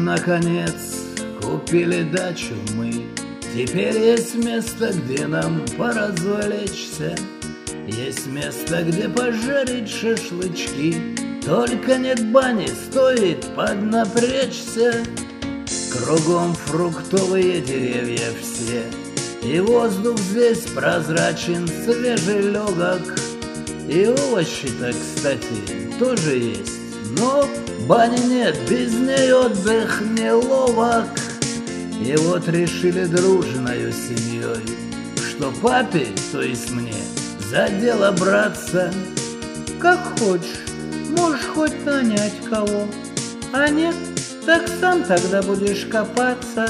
наконец, купили дачу мы. Теперь есть место, где нам поразвлечься, есть место, где пожарить шашлычки. Только нет бани, стоит поднапрячься. Кругом фруктовые деревья все, и воздух здесь прозрачен, свежий, легок. И овощи-то, кстати, тоже есть, но бани нет, без ней отдых неловок. И вот решили дружною семьей, что папе, то есть мне, за дело браться. Как хочешь, можешь хоть нанять кого, а нет, так сам тогда будешь копаться.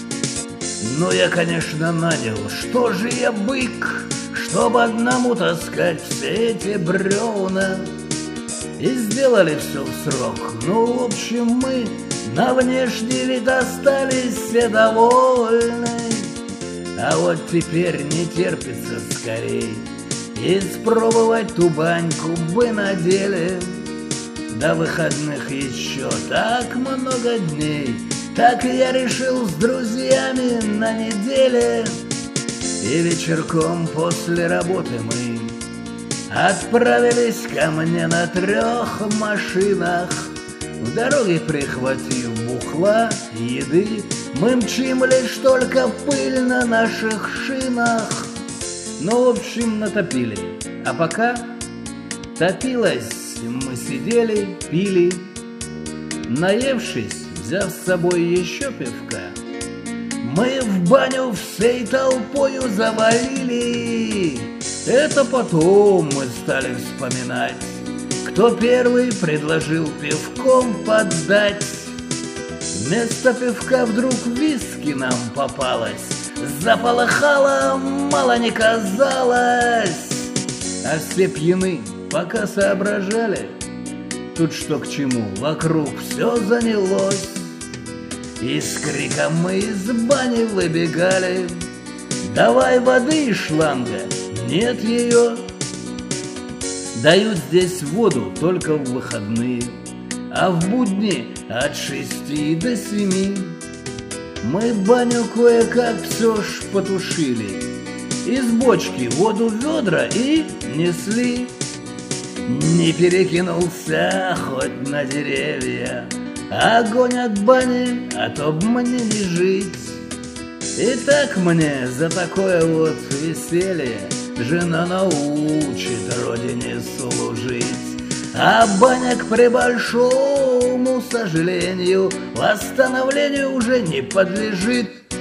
Ну я, конечно, нанял, что же я бык, чтобы одному таскать все эти бревна. И сделали все в срок, ну в общем мы на внешний вид остались все довольны. А вот теперь не терпится скорей испробовать ту баньку бы на деле. До выходных еще так много дней, так я решил с друзьями на неделе. И вечерком после работы мы отправились ко мне на 3 машинах. В дороге прихватив бухла, еды, мы мчим лишь только пыль на наших шинах. Ну, в общем, натопили, а пока топилось, мы сидели, пили. Наевшись, взяв с собой еще пивка, мы в баню всей толпою завалили. Это потом мы стали вспоминать, кто первый предложил пивком поддать. Вместо пивка вдруг виски нам попалось, заполыхало, мало не казалось. А все пьяны, пока соображали, тут что к чему, вокруг все занялось. И с криком мы из бани выбегали: давай воды из шланга, нет ее. Дают здесь воду только в выходные, а в будни от 6 до 7. Мы баню кое-как все ж потушили, из бочки воду в ведра и несли. Не перекинулся хоть на деревья огонь от бани, а то б мне не жить. И так мне за такое вот веселье жена научит родине служить. А баня, к пребольшому сожалению, восстановлению уже не подлежит.